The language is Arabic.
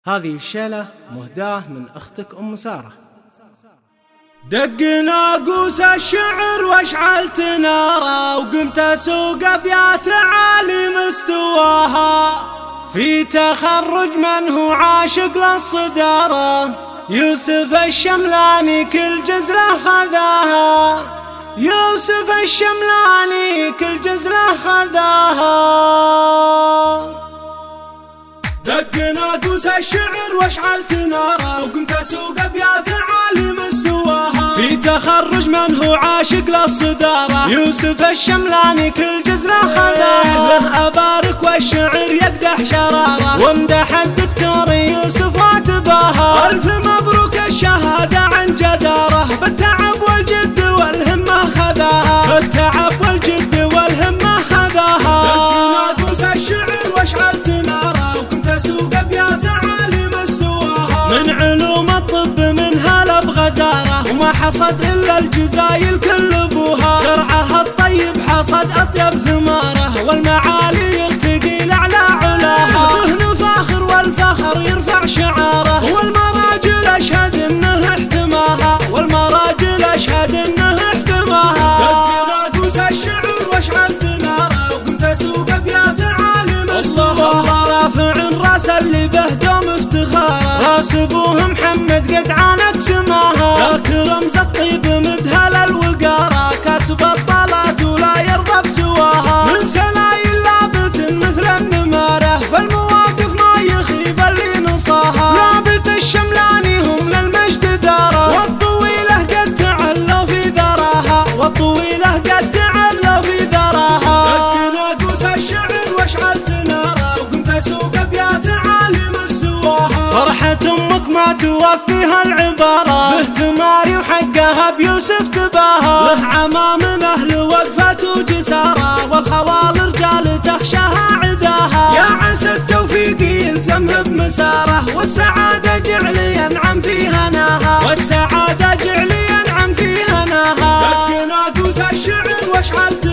هذه الشيلة مهداة من أختك أم سارة. دق ناقوس الشعر واشعلت ناره، وقمت اسوق ابيات عالي مستواها، في تخرج من هو عاشق للصدارة، يوسف الشملاني كل جزله خذاها، يوسف الشملاني كل جزله خذاها. دق ناقوس الشعر واشعلت ناره، وقمت اسوق ابيات عالي مستواها، في تخرج من هو عاشق للصدارة، يوسف الشملاني كل جزله خذاها. له ابارك والشعر يقدح شراره، وامدح الدكتور يوسف واتباها، الف مبروك الشهادة عن جداره، بالتعب والجد والهمة خذاها، بالتعب والجد والهمة خذاها. دق ناقوس الشعر واشعلت ناره، وكنت اسوق ابيات عالي مستواها، من علوم الطب منها لبغزاره، وما حصد الا الجزايل كل ابوها، زرعها الطيب حصد اطيب ثماره، والمعالي يرتقي لاعلى علاها، به نفاخر والفخر يرفع شعاره، والمراجل اشهد انه احتماها، والمراجل اشهد انه احتماها. دق ناقوس الشعر واشعلت ناره، وقمت اسوق ابيات عالي مستواها، رافع راس اللي به دوم افتخاره، راس ابوه محمد قد عانت سماها، ذاك رمز الطيب مدهل الوقاره، كاسب الطلات ولا يرضى بسواها، من سلايل لابت مثل النماره، فالمواقف ما يخيب اللي نصاها، لابت الشملاني هم للمجد داره، والطويله قد تعلوا في ذراها، والطويله قد تعلوا في ذراها. دق ناقوس الشعر واشعلت ناره، وقمت اسوق ابيات عالي مستواها، فرحة امك ما توفيها العباره، به تماري وحقها بيوسف تباها، له عما من اهل وقفة وجساره، والخوال رجال تخشاها عداها، يا عسى التوفيق يلزمه بمساره، والسعادة جعل ينعم في هناها، والسعادة جعل ينعم في هناها. دق ناقوس الشعر واشعلت